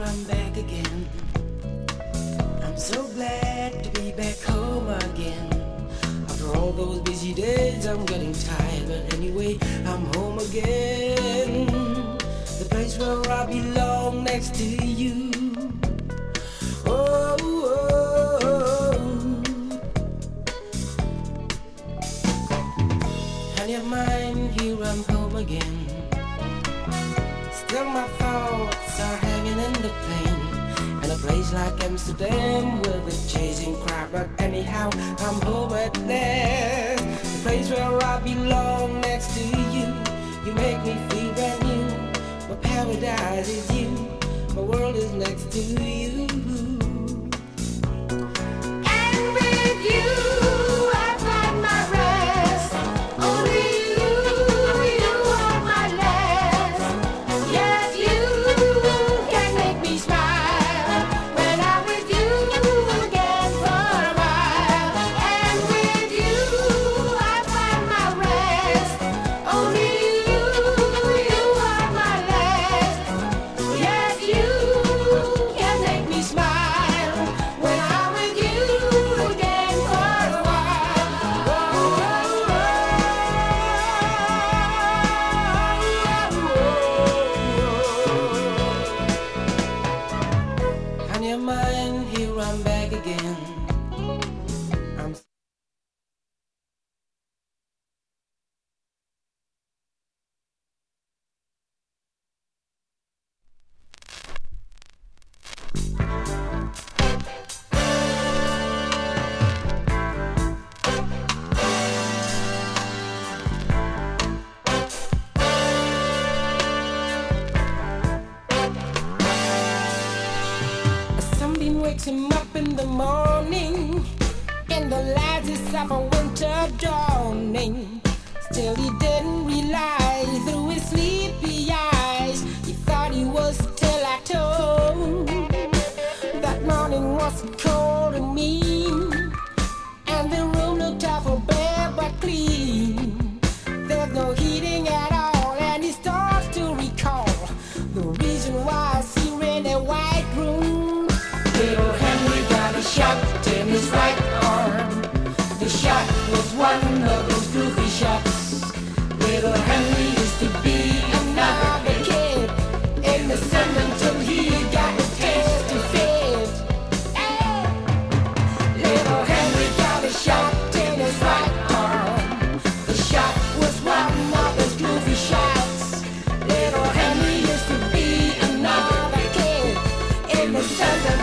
I'm back again. I'm so glad to be back home again. After all those busy days, I'm getting tired, but anyway, I'm home again. The place where I belong next to you. Oh, oh, oh. Honey of mine, here I'm home again. Still my thoughts are hanging in the plane. In a place like Amsterdam with a chasing crowd. But anyhow, I'm home at last. The place where I belong next to you. You make me feel brand new. My paradise is you. My world is next to you. And with you I find my rest. Only you, you are my last. Yes, you can make me smile when I'm with you again for a while. And with you I find my rest. Only you, you are my last. Yes, you can make me smile when I'm with you again for a while. Honey of mine, here I'm back again. I'm A sunbeam wakes him up in the morning, in the lightest of a winter dawning. Still he didn't realize through his sleepy eyes, he thought he was still at home. That morning was cold and mean, and the room looked awful bare but clean. There's no heating at all, and he starts to recall the reason why he in a white room. Little Henry got a shot in his right arm. The shot was one of those goofy shots. Little Henry used to be another kid, innocent until he got a taste to fit. Little Henry got a shot in his right arm. The shot was one of those goofy shots. Little Henry used to be another kid, innocent